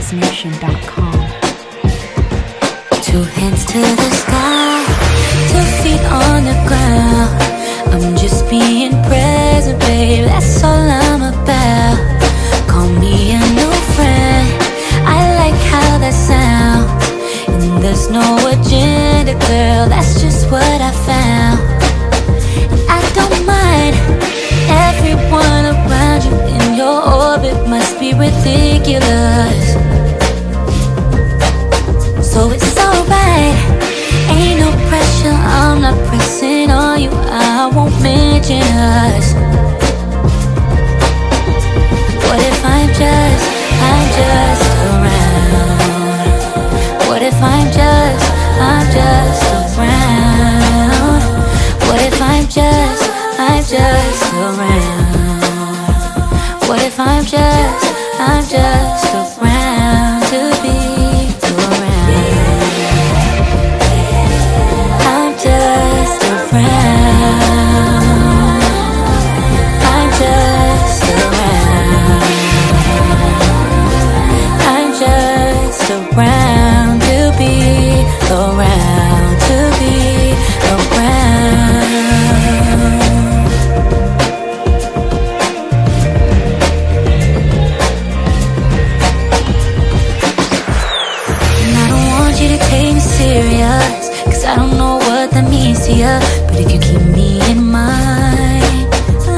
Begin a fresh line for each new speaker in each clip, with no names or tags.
SpaceNation.com.
2 hands to the sky, 2 feet on the ground. I'm just being present, babe, that's all I'm about. Call me a new friend, I like how that sounds. And there's no agenda, girl, that's just what I found. And I don't mind, everyone around you in your orbit must be ridiculous. So it's alright, ain't no pressure, I'm not pressing on you, I won't mention us. What if I'm just around? What if I'm just around? What if I'm just around? What if I'm just around to be around? I'm just around. I'm just around. I'm just around to be around, to be around. And I don't want you to take me serious, 'cause I don't know what that means to you. But if you keep me in mind,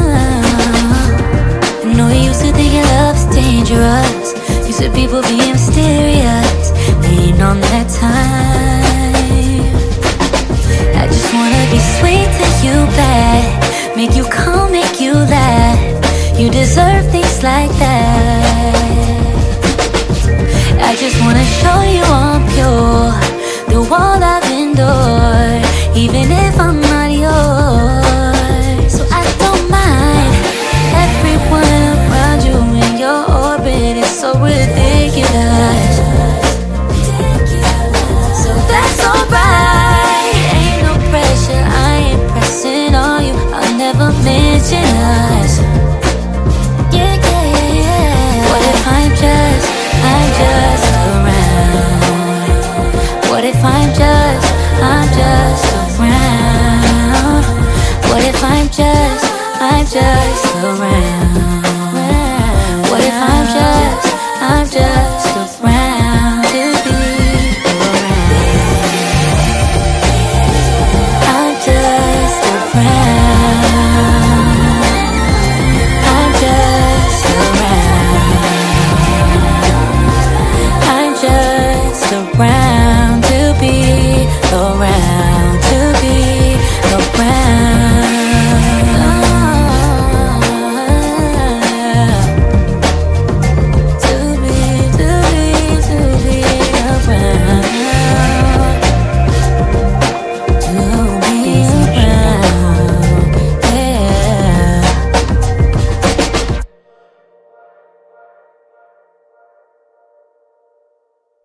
I know you used to think your love's dangerous. You said people being mysterious, ain't on that time. I just wanna be sweet to you bad, make you calm, make you laugh. You deserve things like that. I just wanna show you I'm pure, through all I've endured, even if I'm not yours. So I don't mind, everyone around you in your orbit is so ridiculous. So that's alright, ain't no pressure, I ain't pressing on you, I'll never mention us. Yeah, yeah, yeah. What if I'm just around? What if I'm just around? What if I'm just around?